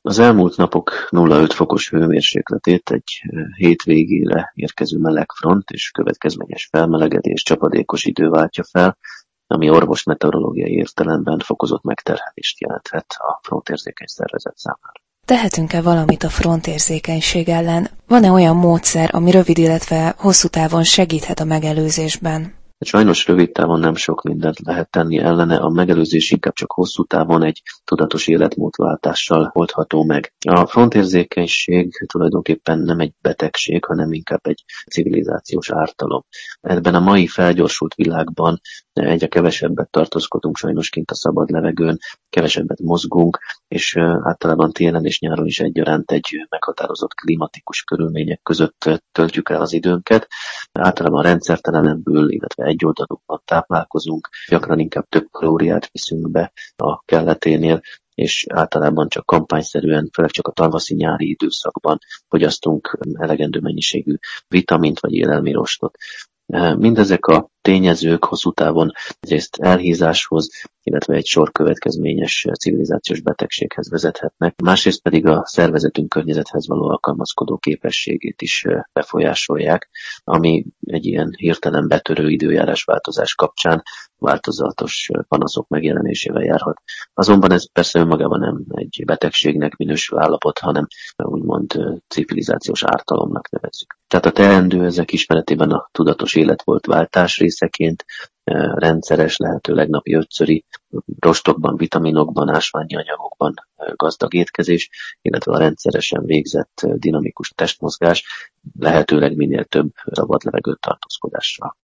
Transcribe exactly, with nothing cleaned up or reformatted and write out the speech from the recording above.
Az elmúlt napok nulla egész öt fokos hőmérsékletét egy hét végére érkező meleg front és következményes felmelegedés, csapadékos idő váltja fel, ami orvosmeteorológiai értelemben fokozott megterhelést jelenthet a frontérzékeny szervezet számára. Tehetünk-e valamit a frontérzékenység ellen? Van-e olyan módszer, ami rövid, illetve hosszú távon segíthet a megelőzésben? Sajnos rövid távon nem sok mindent lehet tenni ellene, a megelőzés inkább csak hosszú távon egy tudatos életmódváltással oldható meg. A frontérzékenység tulajdonképpen nem egy betegség, hanem inkább egy civilizációs ártalom. Ebben a mai felgyorsult világban egyre kevesebbet tartózkodunk sajnos kint a szabad levegőn, kevesebbet mozgunk, és általában télen és nyáron is egyaránt egy meghatározott klimatikus körülmények között töltjük el az időnket. Általában rendszertelenebbül, illetve egyoldalúban táplálkozunk, gyakran inkább több kalóriát viszünk be a kelleténél, és általában csak kampányszerűen, főleg csak a tavaszi-nyári időszakban fogyasztunk elegendő mennyiségű vitamint vagy élelmirostot. Mindezek a tényezők hosszú távon egyrészt elhízáshoz, illetve egy sor következményes civilizációs betegséghez vezethetnek, másrészt pedig a szervezetünk környezethez való alkalmazkodó képességét is befolyásolják, ami egy ilyen hirtelen betörő időjárásváltozás kapcsán változatos panaszok megjelenésével járhat. Azonban ez persze önmagában nem egy betegségnek minősül állapot, hanem úgymond civilizációs ártalomnak nevezzük. Tehát a teendő ezek ismeretében a tudatos életmódváltás részeként rendszeres, lehetőleg napi ötszöri rostokban, vitaminokban, ásványi anyagokban gazdag étkezés, illetve a rendszeresen végzett dinamikus testmozgás, lehetőleg minél több szabad levegőt tartózkodással.